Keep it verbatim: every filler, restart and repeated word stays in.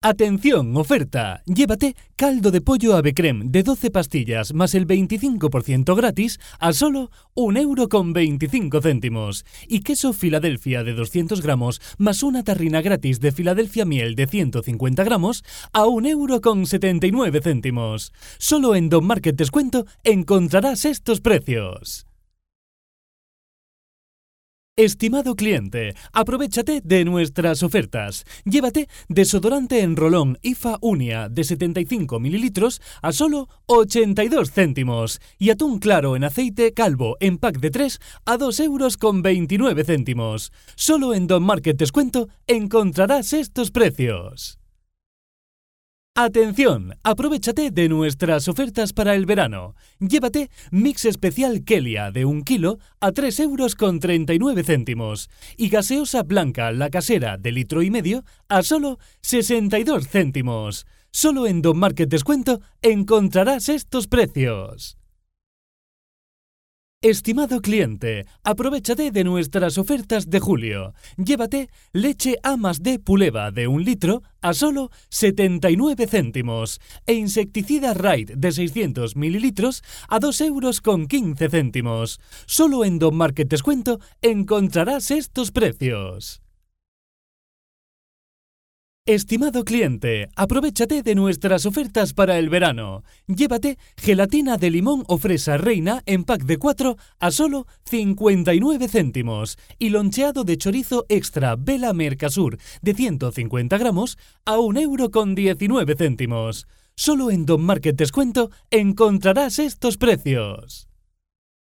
Atención, oferta. Llévate caldo de pollo Ave Creme de doce pastillas más el veinticinco por ciento gratis a solo un euro con veinticinco céntimos. Y queso Filadelfia de doscientos gramos más una tarrina gratis de Filadelfia Miel de ciento cincuenta gramos a un euro con setenta y nueve céntimos. Solo en Don Market Descuento encontrarás estos precios. Estimado cliente, aprovéchate de nuestras ofertas. Llévate desodorante en rolón I F A Unia de setenta y cinco mililitros a solo ochenta y dos céntimos y atún claro en aceite calvo en pack de tres a dos euros con veintinueve céntimos. Solo en Don Market Descuento encontrarás estos precios. ¡Atención! Aprovéchate de nuestras ofertas para el verano. Llévate Mix Especial Kelia de un kilo a tres euros con treinta y nueve céntimos y gaseosa blanca La Casera de litro y medio a solo sesenta y dos céntimos. Solo en Don Market Descuento encontrarás estos precios. Estimado cliente, aprovéchate de nuestras ofertas de julio. Llévate leche A más D Puleva de un litro a solo setenta y nueve céntimos e insecticida Raid de seiscientos mililitros a dos euros con quince céntimos. Solo en Don Market Descuento encontrarás estos precios. Estimado cliente, aprovéchate de nuestras ofertas para el verano. Llévate gelatina de limón o fresa reina en pack de cuatro a solo cincuenta y nueve céntimos y loncheado de chorizo extra Vela Mercasur de ciento cincuenta gramos a un euro con diecinueve céntimos. Solo en Don Market Descuento encontrarás estos precios.